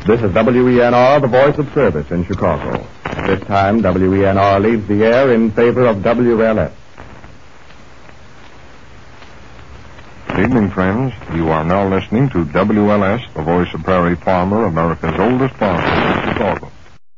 This is WENR, the voice of service in Chicago. This time, WENR leaves the air in favor of WLS. Good evening, friends. You are now listening to WLS, the voice of Prairie Farmer, America's oldest farmer in Chicago.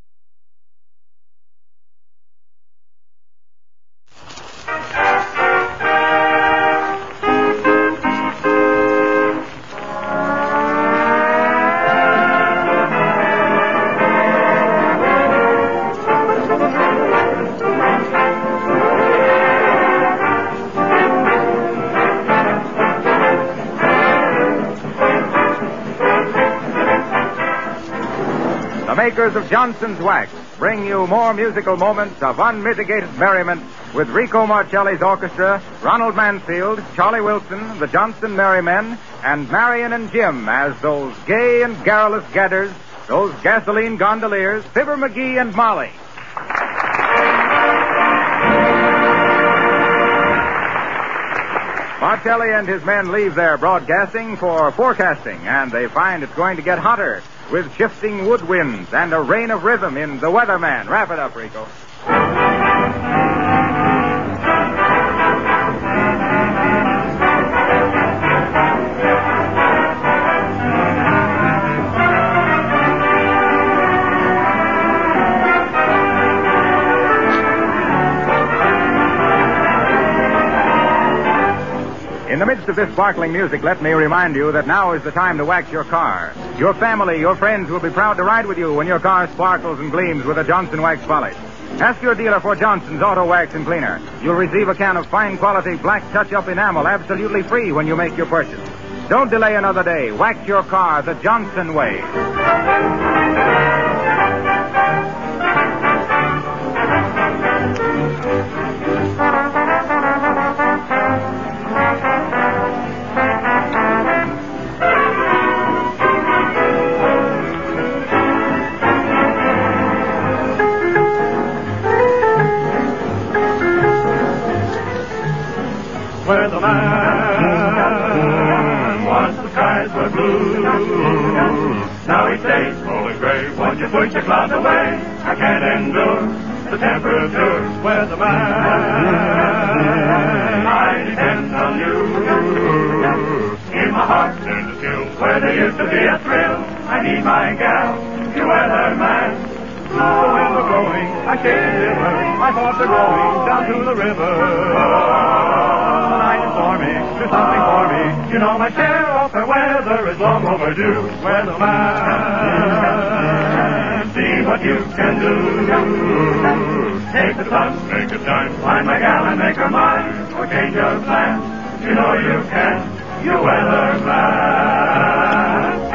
Makers of Johnson's Wax bring you more musical moments of unmitigated merriment with Rico Marcelli's orchestra, Ronald Mansfield, Charlie Wilson, the Johnson Merrymen, and Marion and Jim as those gay and garrulous gadders, those gasoline gondoliers, Fibber McGee and Molly. Marcelli and his men leave their broadcasting for forecasting, and they find it's going to get hotter with shifting wood winds and a rain of rhythm in The Weatherman. Wrap it up, Rico. In the midst of this sparkling music, let me remind you that now is the time to wax your car. Your family, your friends will be proud to ride with you when your car sparkles and gleams with a Johnson Wax polish. Ask your dealer for Johnson's Auto Wax and Cleaner. You'll receive a can of fine quality black touch-up enamel absolutely free when you make your purchase. Don't delay another day. Wax your car the Johnson way. Where the man once the skies were blue, now he stays cold and gray. Won't you push the clouds away? I can't endure the temperature. Where the man, I depend on you. In my heart there's a skill where there used to be a thrill. I need my gal, you weatherman. Blow in the blowing, I can't shiver. My thoughts are going down to the river. For me, do something for me. You know my share of fair weather is long overdue. Weatherman, see what you can do. Take the sun, make it shine. Find my gal and make her mine. Or change your plans. You know you can. You weatherman.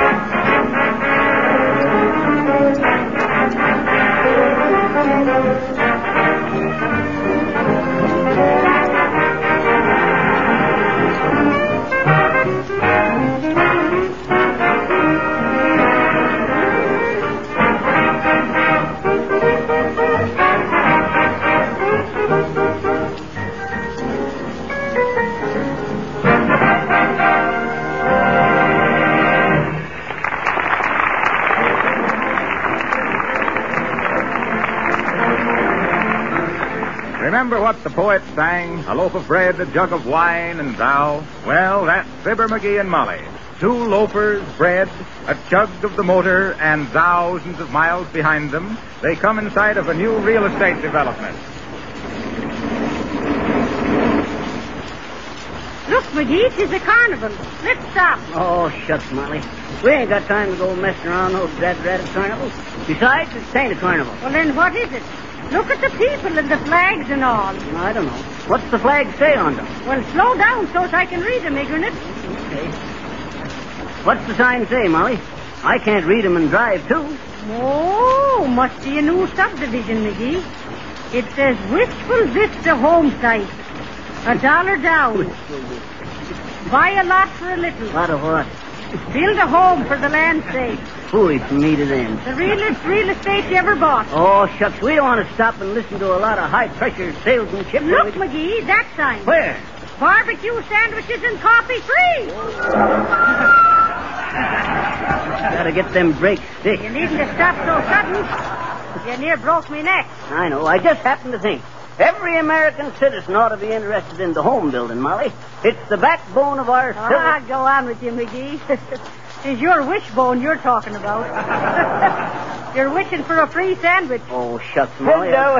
Remember what the poet sang? A loaf of bread, a jug of wine, and thou? Well, that's Fibber McGee and Molly. Two loafers, bread, a chug of the motor, and thousands of miles behind them. They come in sight of a new real estate development. Look, McGee, it is a carnival. Let's stop. Oh, shucks, Molly. We ain't got time to go messing around those rat carnivals. Besides, it ain't a carnival. Well, then what is it? Look at the people and the flags and all. I don't know. What's the flag say on them? Well, slow down so I can read them, ignorant. Okay. What's the sign say, Molly? I can't read them and drive, too. Oh, must be a new subdivision, McGee. It says Wistful Vista Home Site. $1 down. Buy a lot for a little. Lot of what? Build a home for the land's sake. Fooey for me to them. The realest real estate you ever bought. Oh, shucks, we don't want to stop and listen to a lot of high-pressure salesmanship. Look, McGee, that sign. Where? Barbecue sandwiches and coffee free. Gotta get them brakes stick. You needn't have stopped so sudden. You near broke me neck. I know. I just happened to think. Every American citizen ought to be interested in the home building, Molly. It's the backbone of our civil... Go on with you, McGee. It's your wishbone you're talking about. You're wishing for a free sandwich. Oh, shucks, Molly. Hello.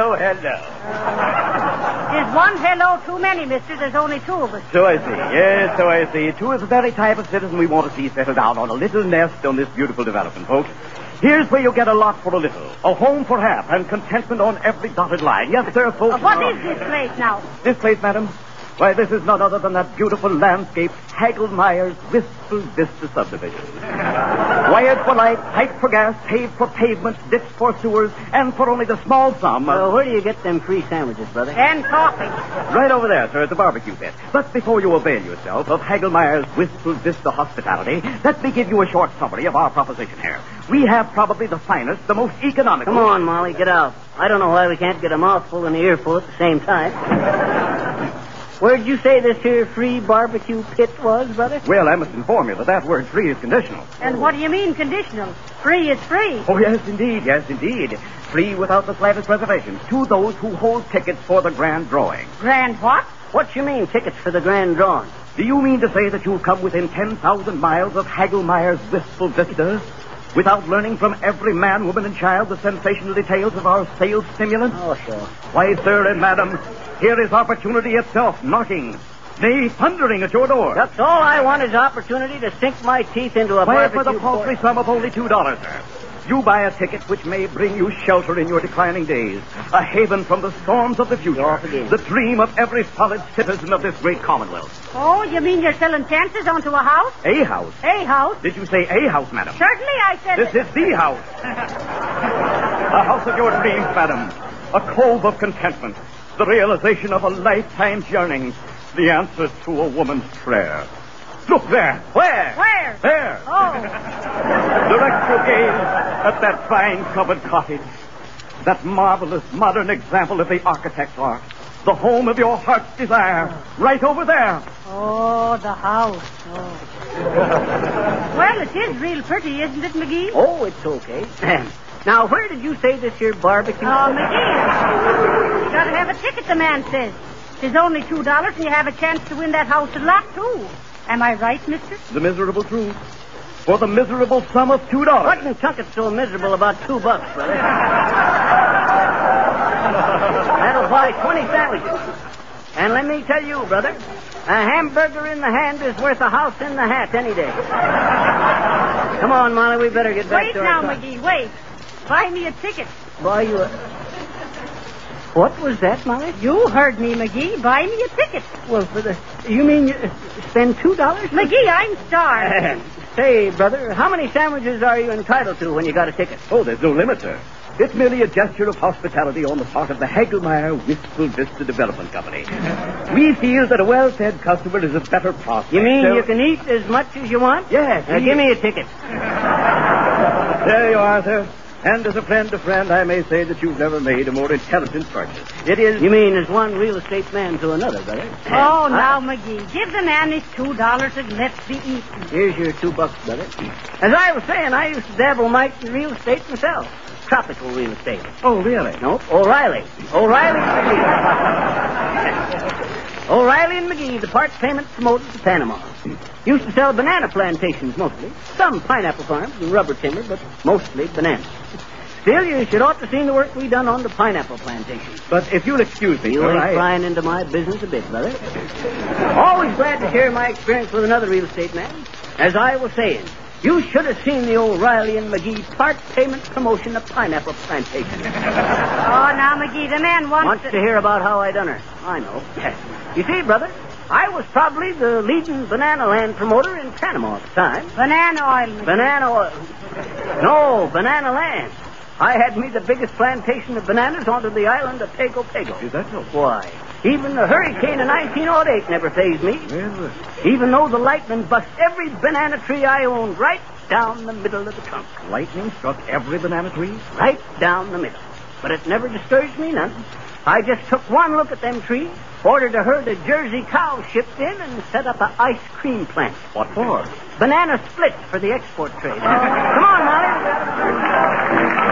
There's one hello too many, mister. There's only two of us. So I see. Yes, so I see. Two is the very type of citizen we want to see settle down on a little nest on this beautiful development, folks. Here's where you get a lot for a little. A home for half and contentment on every dotted line. Yes, sir, folks. What is this place now? This place, madam? Why, this is none other than that beautiful landscape, Hagelmeyer's Wistful Vista subdivision. Wired for light, piped for gas, paved for pavement, ditched for sewers, and for only the small sum of... Where do you get them free sandwiches, brother? And coffee. Right over there, sir, at the barbecue pit. But before you avail yourself of Hagelmeyer's Wistful Vista hospitality, let me give you a short summary of our proposition here. We have probably the finest, the most economical... Come on, Molly, get out. I don't know why we can't get a mouthful and an earful at the same time. Where'd you say this here free barbecue pit was, brother? Well, I must inform you that word free is conditional. And what do you mean conditional? Free is free. Oh, yes, indeed. Free without the slightest reservations to those who hold tickets for the grand drawing. Grand what? What you mean, tickets for the grand drawing? Do you mean to say that you've come within 10,000 miles of Hagelmeyer's Wistful Vista without learning from every man, woman, and child the sensational details of our sales stimulant? Oh, sure. Why, sir and madam, here is opportunity itself knocking, nay, thundering at your door. That's all I want is opportunity to sink my teeth into a Why, barbecue... for the paltry sum of only $2, sir. You buy a ticket which may bring you shelter in your declining days, a haven from the storms of the future, the dream of every solid citizen of this great commonwealth. Oh, you mean you're selling chances onto a house? A house? A house? Did you say a house, madam? Certainly I said... This is the house. A house of your dreams, madam. A cove of contentment. The realization of a lifetime's yearning. The answer to a woman's prayer. Look there. Where? Where? There. Oh. Direct your gaze at that fine covered cottage. That marvelous modern example of the architect's art. The home of your heart's desire. Right over there. Oh, the house. Oh. Well, it is real pretty, isn't it, McGee? Oh, it's okay. Now, where did you say this here barbecue... Oh, McGee. You gotta have a ticket, the man says. It's only $2, and you have a chance to win that house and lot, too. Am I right, mister? The miserable truth. For the miserable sum of $2. What in chunket so miserable about $2, brother? That'll buy 20 sandwiches. And let me tell you, brother, a hamburger in the hand is worth a house in the hat any day. Come on, Molly, we better get back to our... Wait now, McGee, wait. Buy me a ticket. Buy you a... What was that, Molly? You heard me, McGee. Buy me a ticket. Well, for the... You mean you spend $2? McGee, I'm starved. Say, brother, how many sandwiches are you entitled to when you got a ticket? Oh, there's no limit, sir. It's merely a gesture of hospitality on the part of the Hagelmeyer Wistful Vista Development Company. We feel that a well-fed customer is a better prospect. You mean you can eat as much as you want? Yes. Give me a ticket. There you are, sir. And as a friend to friend, I may say that you've never made a more intelligent purchase. It is... You mean as one real estate man to another, brother? Oh, now, McGee, give the man his $2 and let's be eating. Here's your $2, brother. As I was saying, I used to dabble mites in real estate myself. Tropical real estate. Oh, really? Nope. O'Reilly and McGee. O'Reilly and McGee, the part payment promoters to Panama. Used to sell banana plantations mostly. Some pineapple farms and rubber timber, but mostly bananas. Still, you should ought to seen the work we done on the pineapple plantations. But if you'll excuse me, you ain't prying into my business a bit, brother. Always glad to share my experience with another real estate man. As I was saying, you should have seen the O'Reilly and McGee part payment promotion of pineapple plantation. Oh, now, McGee, the man wants to hear about how I done her. I know. You see, brother, I was probably the leading banana land promoter in Panama at the time. Banana oil, McGee. Banana oil. No, banana land. I had me the biggest plantation of bananas onto the island of Pago Pago. Is that so? Why, even the hurricane of 1908 never fazed me. Well, even though the lightning bust every banana tree I owned right down the middle of the trunk. Lightning struck every banana tree? Right down the middle. But it never discouraged me none. I just took one look at them trees, ordered a herd of Jersey cows shipped in, and set up an ice cream plant. What for? Banana splits for the export trade. Come on, Molly.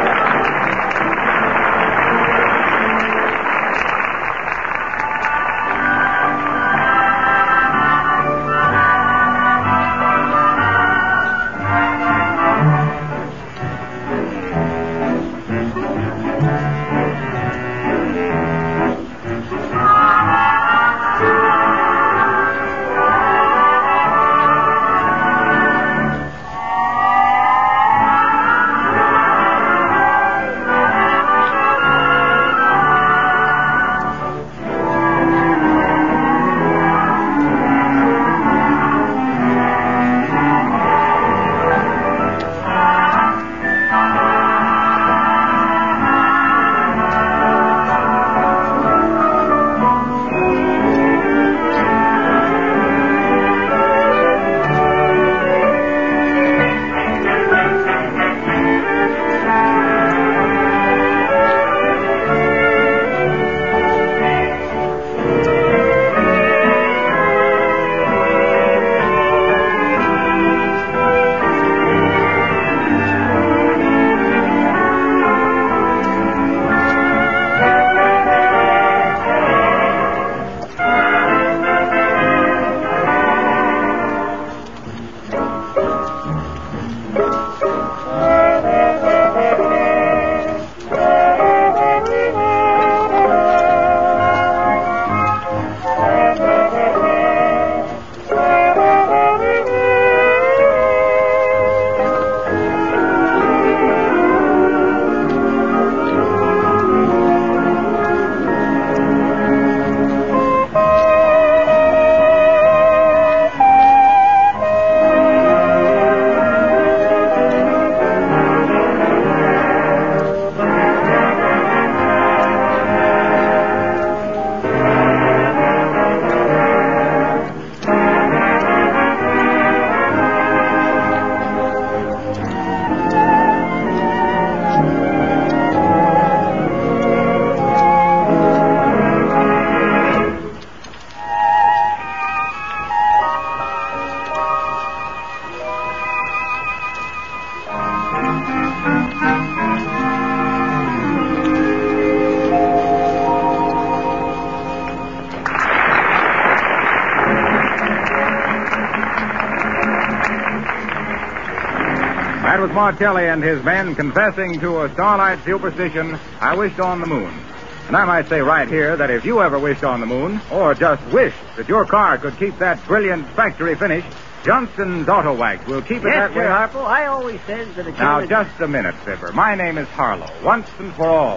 That was Martelli and his men confessing to a starlight superstition. I wished on the moon. And I might say right here that if you ever wished on the moon, or just wished that your car could keep that brilliant factory finish, Johnston's Auto Wax will keep it Yes, that sir, way. Harpo. I always says that a Now, child... just a minute, Fibber. My name is Harlow, once and for all.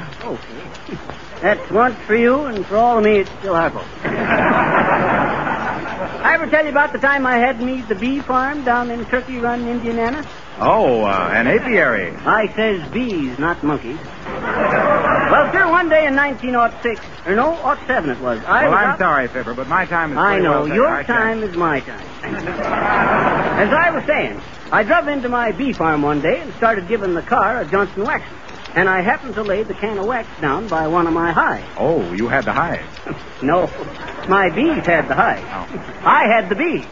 Okay. That's once for you, and for all of me, it's still Harpo. I ever tell you about the time I had me the bee farm down in Turkey Run, Indiana? Oh, an apiary. I says bees, not monkeys. Well, sir, one day in 1906, or no, 07 it was. I'm sorry, Fibber, but my time is I pretty know. well taken. Your time is my time. As I was saying, I drove into my bee farm one day and started giving the car a Johnson wax. And I happened to lay the can of wax down by one of my hives. Oh, you had the hive. No, my bees had the hive. Oh. I had the bee.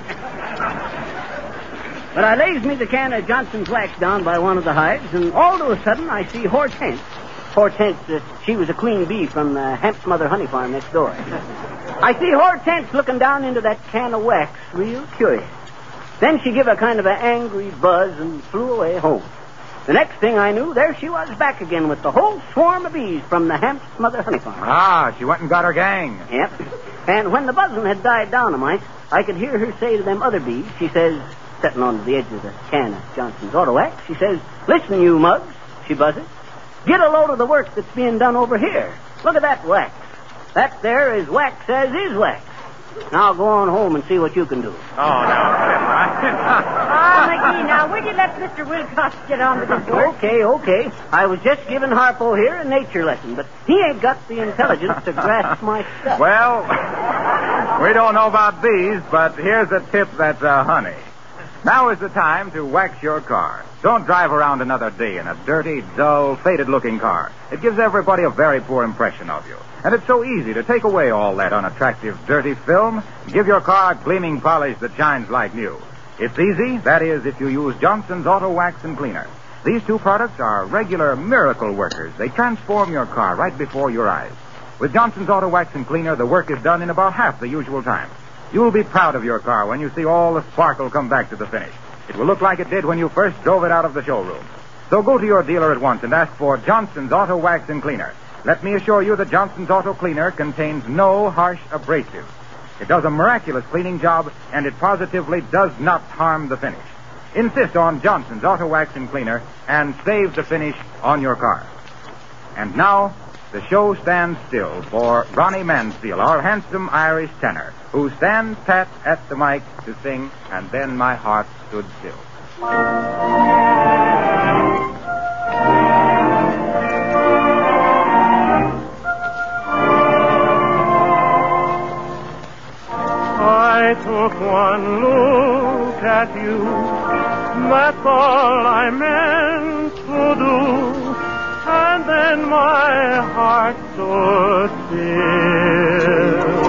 But I lays me the can of Johnson's wax down by one of the hives, and all of a sudden I see Hortense. Hortense, she was a queen bee from the Hamp's Mother Honey Farm next door. I see Hortense looking down into that can of wax, real curious. Then she give a kind of an angry buzz and flew away home. The next thing I knew, there she was back again with the whole swarm of bees from the Hamp's Mother Honey Farm. Ah, she went and got her gang. Yep. And when the buzzing had died down a mite, I could hear her say to them other bees, she says, sitting on the edge of the can of Johnson's Auto Wax, she says, "Listen, you mugs," she buzzes, "get a load of the work that's being done over here. Look at that wax. That there is wax as is wax. Now go on home and see what you can do." Oh, now, McGee, now, would you let Mr. Wilcox get on with his work? Okay. I was just giving Harpo here a nature lesson, but he ain't got the intelligence to grasp my stuff. Well, we don't know about bees, but here's a tip that's honey. Now is the time to wax your car. Don't drive around another day in a dirty, dull, faded-looking car. It gives everybody a very poor impression of you. And it's so easy to take away all that unattractive, dirty film and give your car a gleaming polish that shines like new. It's easy, that is, if you use Johnson's Auto Wax and Cleaner. These two products are regular miracle workers. They transform your car right before your eyes. With Johnson's Auto Wax and Cleaner, the work is done in about half the usual time. You'll be proud of your car when you see all the sparkle come back to the finish. It will look like it did when you first drove it out of the showroom. So go to your dealer at once and ask for Johnson's Auto Wax and Cleaner. Let me assure you that Johnson's Auto Cleaner contains no harsh abrasives. It does a miraculous cleaning job, and it positively does not harm the finish. Insist on Johnson's Auto Wax and Cleaner and save the finish on your car. And now, the show stands still for Ronnie Mansfield, our handsome Irish tenor, who stands pat at the mic to sing, And Then My Heart Stood Still. I took one look at you, that's all I meant to do, and then my heart stood still.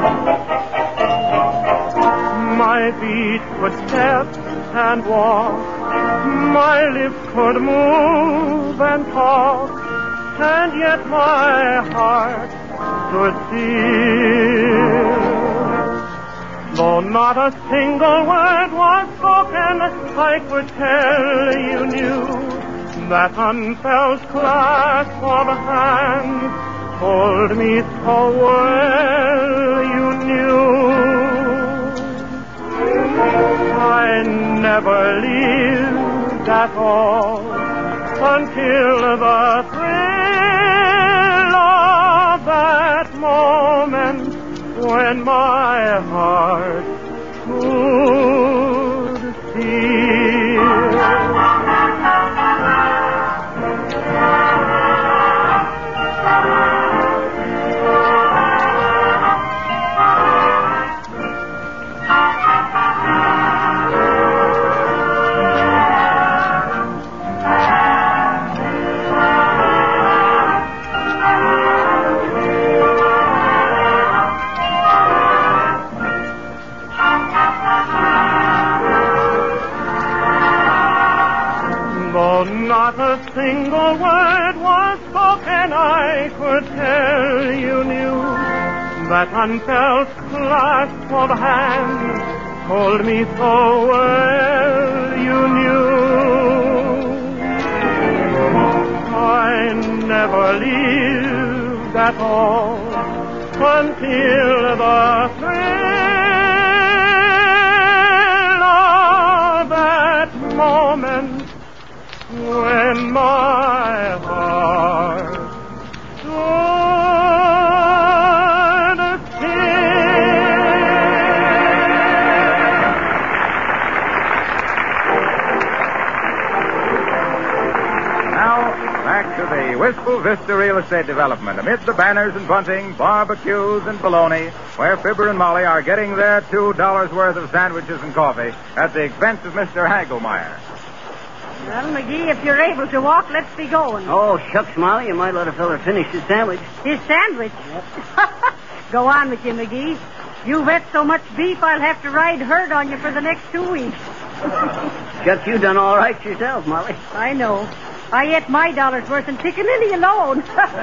My feet could step and walk, my lips could move and talk, and yet my heart stood still. Though not a single word was spoken, I could tell you knew that unfelt clasp of hands told me so well you knew. I never lived at all until the thrill of that moment when my heart stood still. Not a single word was spoken, I could tell you knew that unfelt clasp of hands told me so well you knew. I never lived at all until the thrill of that moment when my heart stood still. Now, back to the Wistful Vista Real Estate Development. Amid the banners and bunting, barbecues and bologna, where Fibber and Molly are getting their $2 worth of sandwiches and coffee at the expense of Mr. Hagelmeyer. Well, McGee, if you're able to walk, let's be going. Oh, shucks, Molly. You might let a fella finish his sandwich. His sandwich? Yep. Go on with you, McGee. You've ate so much beef, I'll have to ride herd on you for the next 2 weeks. Shucks, you done all right yourself, Molly. I know. I ate my dollar's worth in Piccaninny alone.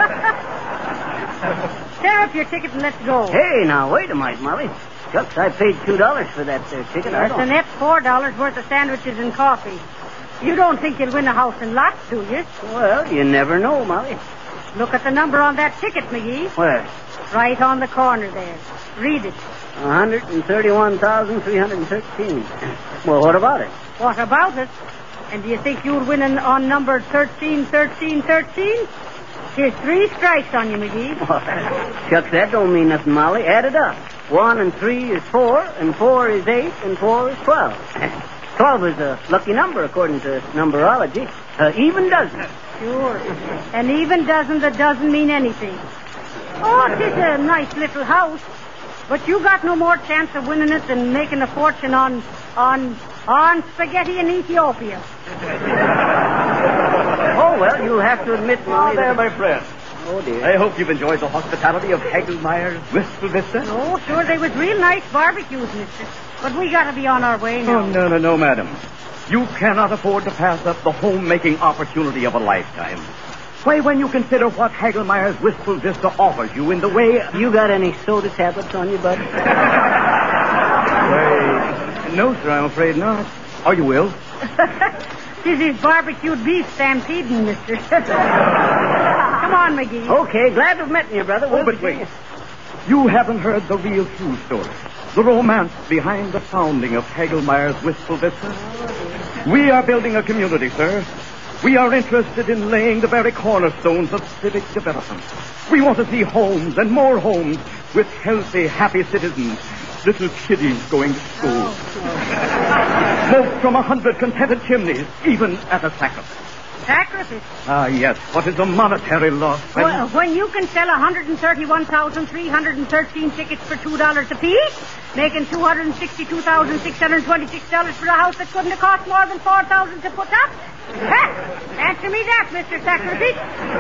Tear up your ticket and let's go. Hey, now, wait a minute, Molly. Shucks, I paid $2 for that ticket. That's a net $4 worth of sandwiches and coffee. You don't think you'll win a house and lots, do you? Well, you never know, Molly. Look at the number on that ticket, McGee. Where? Right on the corner there. Read it. 131,313. Well, what about it? What about it? And do you think you'll win on number 131313? Here's 3 strikes on you, McGee. Shucks, that don't mean nothing, Molly. Add it up. 1 and 3 is 4, and 4 is 8, and 4 is 12. 12 is a lucky number, according to numberology. Even dozen. Sure. An even dozen that doesn't mean anything. Oh, it is a nice little house. But you got no more chance of winning it than making a fortune on On spaghetti in Ethiopia. Oh, well, you'll have to admit, Molly. There, my friend. Oh, dear. I hope you've enjoyed the hospitality of Hagelmeyer's Wistful Vista. Oh, sure, they was real nice barbecues, mister. But we gotta be on our way now. Oh, no, madam. You cannot afford to pass up the homemaking opportunity of a lifetime. Why, when you consider what Hagelmeyer's Wistful Vista offers you in the way... You got any soda tablets on you, bud? Why, no, sir, I'm afraid not. Oh, you will? This is barbecued beef stampeding, mister. Come on, McGee. Okay, glad to have met you, brother. Oh, but wait. You haven't heard the real true story. The romance behind the founding of Hagelmeyer's Wistful Vista. We are building a community, sir. We are interested in laying the very cornerstones of civic development. We want to see homes and more homes with healthy, happy citizens. Little kiddies going to school. Smoke from 100 contented chimneys, even at a sacrifice. Sacrifice? Ah, yes. What is a monetary loss? Well, when you can sell 131,313 tickets for $2 apiece, making $262,626 for a house that couldn't have cost more than $4,000 to put up? Answer me that, Mr. Sacrifice.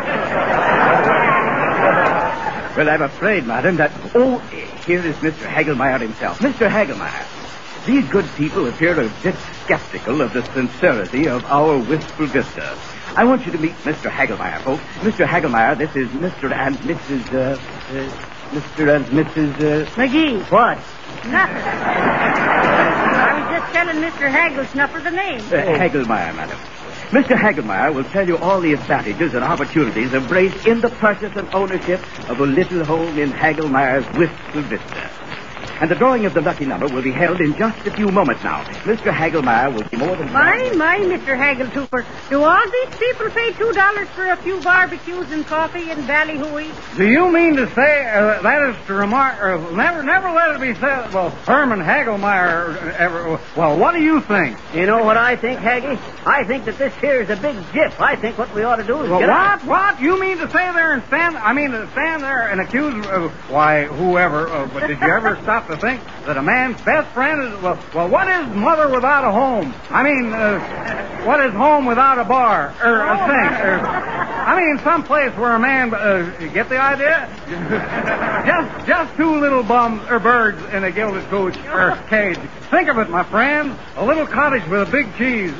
Well, I'm afraid, madam, that... Oh, here is Mr. Hagelmeyer himself. Mr. Hagelmeyer, these good people appear a bit skeptical of the sincerity of our Wistful Vista. I want you to meet Mr. Hagelmeyer, folks. Mr. Hagelmeyer, this is Mr. and Mrs. Mr. and Mrs. McGee. What? Nothing. I was just telling Mr. Hagelsnuffer the name. Hagelmeyer, madam. Mr. Hagelmeyer will tell you all the advantages and opportunities embraced in the purchase and ownership of a little home in Hagelmeyer's Wistful Vista. And the drawing of the lucky number will be held in just a few moments now. Mr. Hagelmeyer will be more than... My, Mr. Hageltooper. Do all these people pay $2 for a few barbecues and coffee and ballyhooey? Do you mean to say that is to remark... never let it be said... Well, Herman Hagelmeyer... well, what do you think? You know what I think, Haggy? I think that this here is a big jiff. I think what we ought to do is get out. What? You mean to say there and stand... stand there and accuse... whoever... but did you ever stop to think that a man's best friend is... Well, what is mother without a home? What is home without a bar? A sink? Some place where a man... you get the idea? just two little bums or birds in a gilded coach or cage. Think of it, my friend. A little cottage with a big cheese.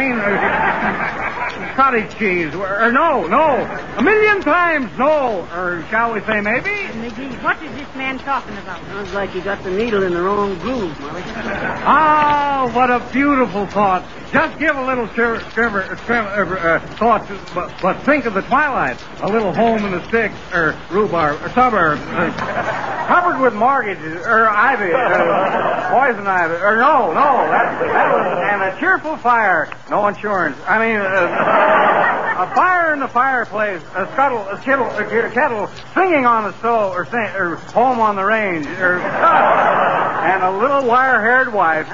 Cottage cheese. No. A million times no. Or shall we say maybe? McGee, what is this man talking about? Sounds like you got the needle in the wrong groove, Molly. Ah, what a beautiful thought. Just give a little thought, but think of the twilight. A little home in the sticks, or rhubarb, or suburbs, covered with mortgages, or ivy, poison ivy, or no, that was, and a cheerful fire, no insurance. A fire in the fireplace, a kettle singing on the stove, or home on the range, and a little wire-haired wife,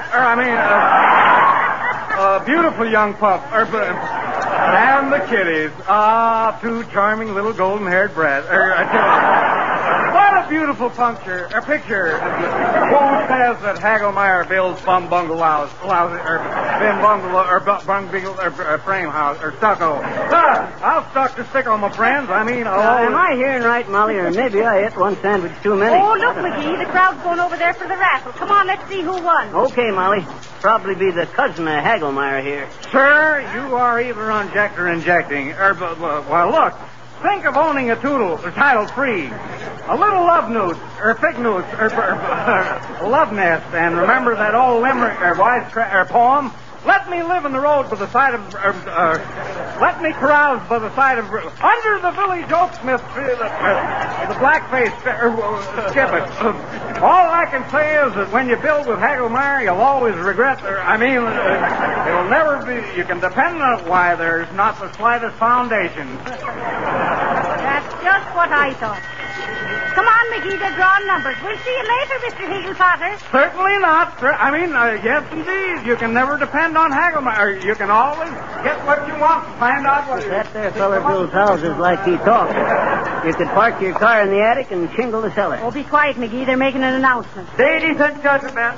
a beautiful young pup, and the kitties. Ah, two charming little golden-haired brats. What a beautiful picture. Who says that Hagelmeyer builds bum bungalows, bin bungalow, or frame house, or stucco? I'll stuck to stick on my friends. Am I hearing right, Molly, or maybe I ate one sandwich too many? Oh, look, McGee, the crowd's going over there for the raffle. Come on, let's see who won. Okay, Molly. Probably be the cousin of Hagelmeyer here. Sir, you are either on Jack or injecting. Well, look. Think of owning a toodle, or title free. A little love noose, or fig noose, or love nest. And remember that old limerick, or poem? Let me live in the road by the side of... let me carouse by the side of... Under the village oak smith tree, the blackface skip it. All I can say is that when you build with Hagelmeyer, you'll always regret... it'll never be... You can depend on it why there's not the slightest foundation. That's just what I thought. Come on, McGee, they're drawing numbers. We'll see you later, Mr. Higgle-Potter. Certainly not. Yes, indeed. You can never depend on Hagelmeyer. You can always get what you want and find out what... That there feller builds houses like he talks. You could park your car in the attic and shingle the cellar. Oh, be quiet, McGee. They're making an announcement. Ladies and gentlemen,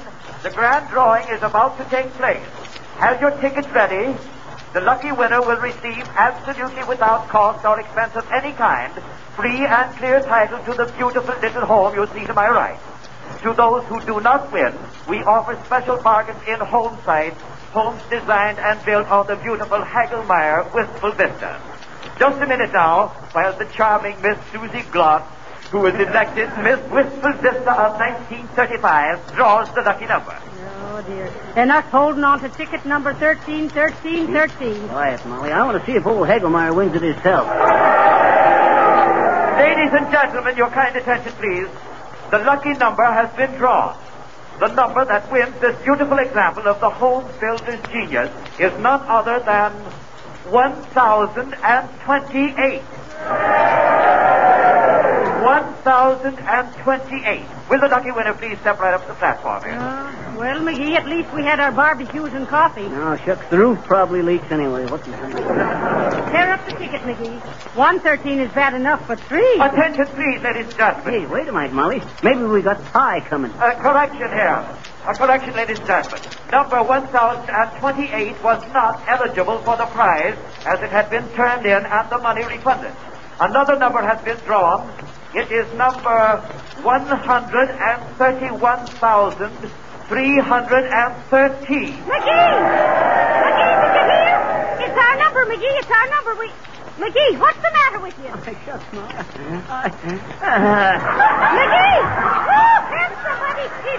The grand drawing is about to take place. Have your tickets ready. The lucky winner will receive, absolutely without cost or expense of any kind, free and clear title to the beautiful little home you see to my right. To those who do not win, we offer special bargains in home sites, homes designed and built on the beautiful Hagelmeyer Wistful Vista. Just a minute now, while the charming Miss Susie Gloss, who was elected Miss Wistful Vista of 1935, draws the lucky number. Oh, dear. And us holding on to ticket number 131313. Quiet, Molly. I want to see if old Hagelmeyer wins it himself. Ladies and gentlemen, your kind attention, please. The lucky number has been drawn. The number that wins this beautiful example of the home builder's genius is none other than 1028. 1028. Will the lucky winner please step right up to the platform here? Well, McGee, at least we had our barbecues and coffee. No, shucks, the roof probably leaks anyway. What's the Tear up the ticket, McGee. 113 is bad enough, but 3... Attention, please, ladies and gentlemen. Hey, wait a minute, Molly. Maybe we got pie coming. Correction here. A correction, ladies and gentlemen. Number 1028 was not eligible for the prize as it had been turned in and the money refunded. Another number has been drawn. It is number 131,313. McGee! McGee, did you hear? It's our number, McGee. It's our number. McGee, what's the matter with you? Shucks, Molly. McGee! Oh, have somebody. He's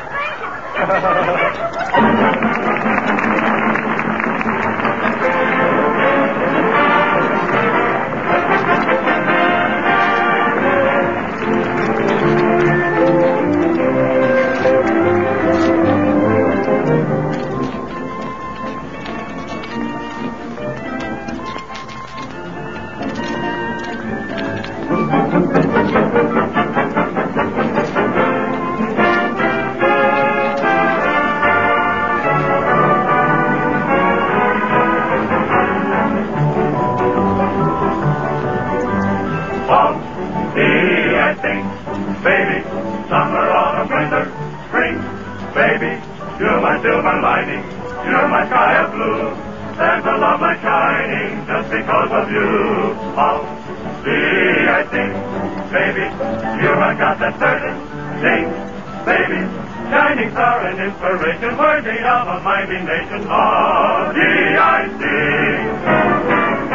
silver lining, you're my sky of blue. There's a love light shining just because of you. Oh, see, I think, baby, you have got that certain thing, baby. Shining star and inspiration worthy of a mighty nation. Oh, D.I.C.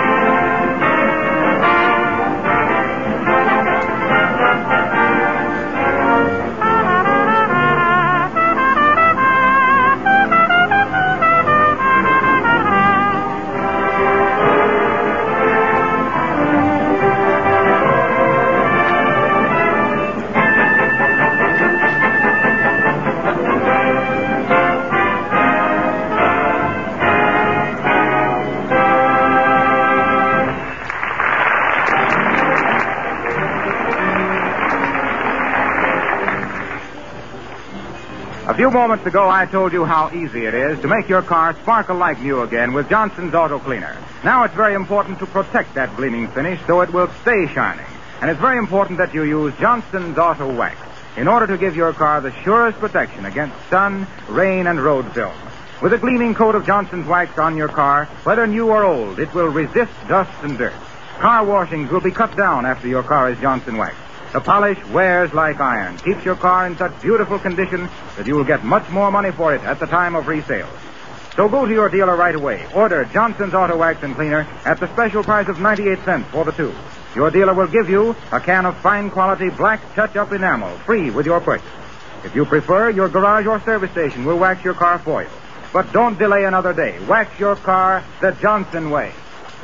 A few moments ago, I told you how easy it is to make your car sparkle like new again with Johnson's Auto Cleaner. Now it's very important to protect that gleaming finish so it will stay shining. And it's very important that you use Johnson's Auto Wax in order to give your car the surest protection against sun, rain, and road film. With a gleaming coat of Johnson's Wax on your car, whether new or old, it will resist dust and dirt. Car washings will be cut down after your car is Johnson Wax. The polish wears like iron, keeps your car in such beautiful condition that you will get much more money for it at the time of resale. So go to your dealer right away. Order Johnson's Auto Wax and Cleaner at the special price of 98 cents for the tube. Your dealer will give you a can of fine quality black touch-up enamel free with your purchase. If you prefer, your garage or service station will wax your car for you. But don't delay another day. Wax your car the Johnson way.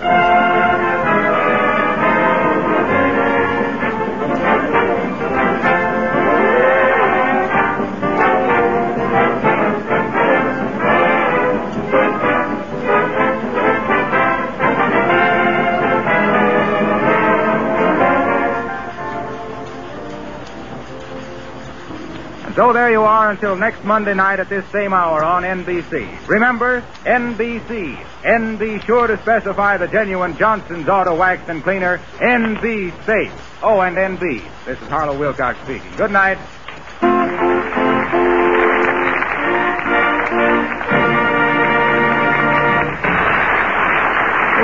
So there you are until next Monday night at this same hour on NBC. Remember, NBC. NB sure to specify the genuine Johnson's Auto Wax and Cleaner. NB safe. Oh, and NB. This is Harlow Wilcox speaking. Good night.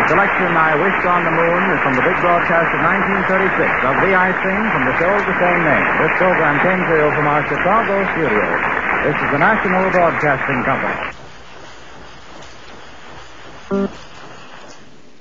The selection I Wished on the Moon is from the big broadcast of 1936 of The I Sing from the show of the same name. This program came to you from our Chicago studio. This is the National Broadcasting Company.